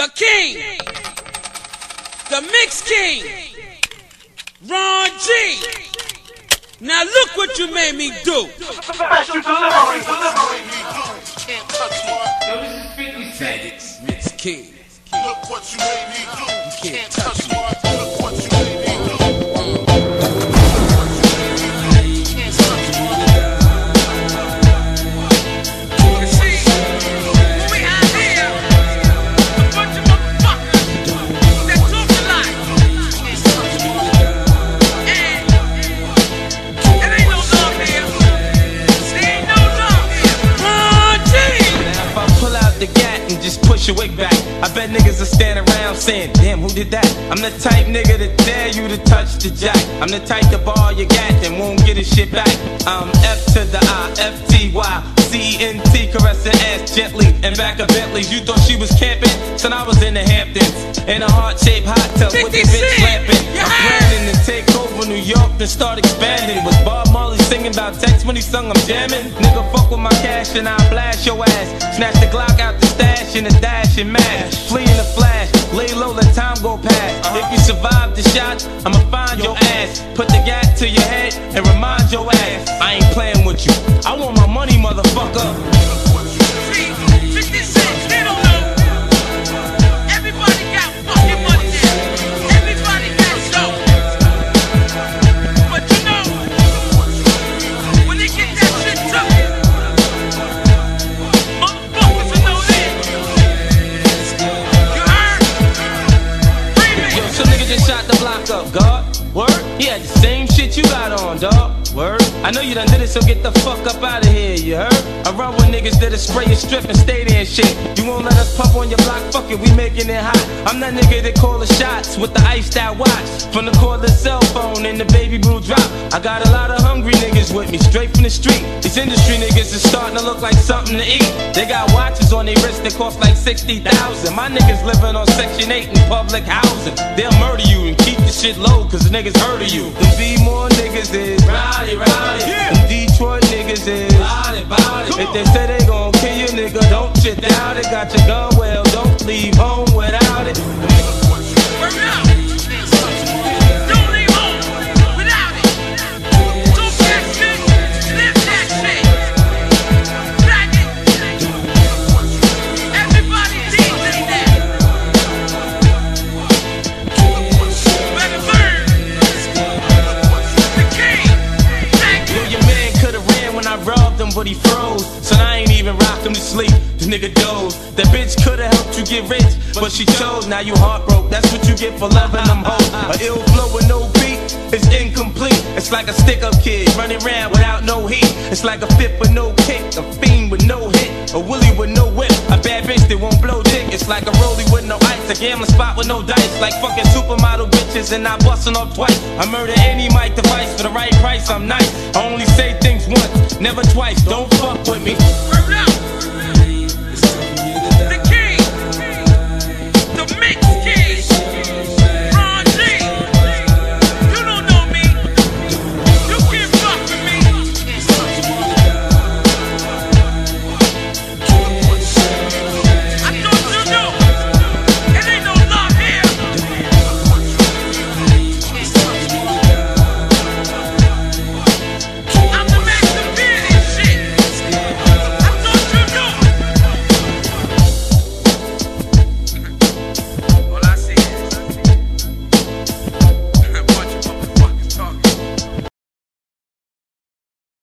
The king, the mix king, Ron G. Now look what you made me do. Special delivery. Can't touch me. Yo, this is 50 Cent. Mix king. Look what you made me do. You can't touch me. Look what you made me do. Push your wig back. I bet niggas will stand around saying, damn, who did that? I'm the type nigga to dare you to touch the jack. I'm the type to ball your gat and won't get his shit back. I'm F to the I, F-T-Y, C-N-T, caressing ass gently and back of Bentleys. You thought she was camping? Son, I was in the Hamptons in a heart-shaped hot tub with the bitch slapping. I'm planning to take over New York and start expanding. Was Bob Marley singing about text when he sung I'm jamming? Nigga, fuck with my cash and I'll blast your ass. Snatch the Glock out the stash in a dash and mash. Flee in the flash, lay low, let time go past. If you survive the shot, I'ma find your ass. Put the gat to your head and remind your ass I ain't playing with you. I want my money, motherfucker. 50 Cent, they don't know. Everybody got fucking money now. Everybody got dough. But you know, when they get that shit tough, motherfuckers will know that. You heard? Yo, some nigga just shot the block up, God. Word? He had the same shit you got on, dawg. Word? I know you done did it, so get the fuck up out of here, you heard? I run with niggas that'll spray your strip and stay there and shit. You won't let us pump on your block, fuck it, we making it hot. I'm that nigga that call the shots with the iced out watch. From the cordless cell phone and the baby blue drop. I got a lot of hungry niggas with me, straight from the street. These industry niggas is starting to look like something to eat. They got watches on their wrists that cost like 60,000. My niggas living on Section 8 in public housing. They'll murder you and keep the shit low, cause the niggas heard of you. Them B-more niggas is rowdy, rowdy. Them Detroit niggas is body, body. If they say they gon' kill you, nigga, don't you doubt it. Got your gun, well, don't leave home without it. Word up. Don't leave home without it. Don't that shit, live that shit. Black it. Everybody DJ that. Better learn. The king. Thank you. Yo, your man could've ran when I robbed him, but he froze. So I ain't even rock him to sleep. This nigga doze. That bitch could've helped you get rich, but she chose. Now you heartbroke. That's what you get for loving them hoes. A ill flow with no beat is incomplete. It's like a stick-up kid running around without no heat. It's like a fit with no kick, a fiend with no hit, a willy with no whip, a bad bitch that won't blow dick. It's like a rollie with no ice, a gambling spot with no dice. Like fucking supermodel bitches and not busting off twice. I murder any mic device for the right price. I'm nice. I only say things once, never twice. Don't fuck with me. Word up.